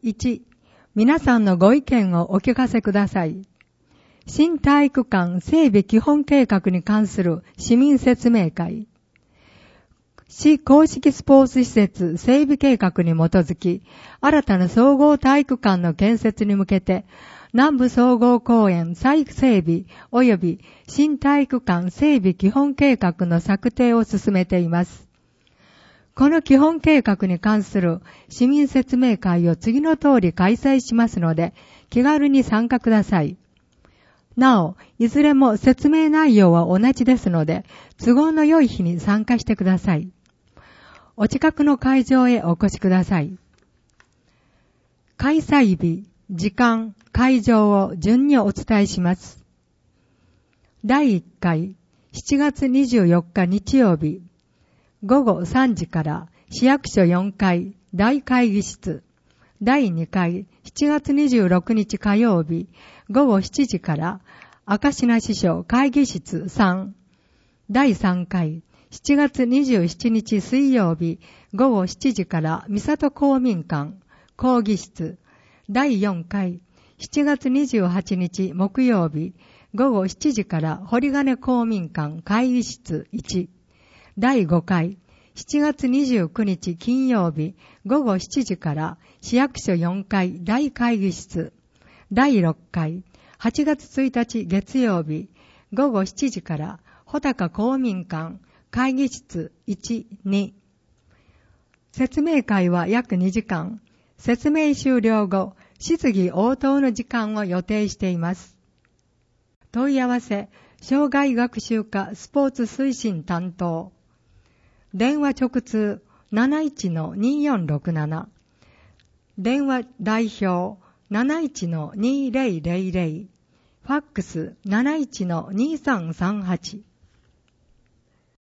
1、皆さんのご意見をお聞かせください。新体育館整備基本計画に関する市民説明会。市公式スポーツ施設整備計画に基づき、新たな総合体育館の建設に向けて、南部総合公園再整備及び新体育館整備基本計画の策定を進めています。この基本計画に関する市民説明会を次の通り開催しますので、気軽に参加ください。なお、いずれも説明内容は同じですので、都合の良い日に参加してください。お近くの会場へお越しください。開催日、時間、会場を順にお伝えします。第1回、7月24日日曜日、午後3時から市役所4階大会議室。第2回、7月26日火曜日、午後7時から赤品支所会議室3。第3回、7月27日水曜日、午後7時から三郷公民館講義室。第4回、7月28日木曜日、午後7時から堀金公民館会議室1。第5回、7月29日金曜日、午後7時から市役所4階大会議室。第6回、8月1日月曜日、午後7時から穂高公民館会議室1、2。説明会は約2時間。説明終了後、質疑応答の時間を予定しています。問い合わせ、障害学習課スポーツ推進担当。電話直通 71-2467。電話代表 71-2000。ファックス 71-2338。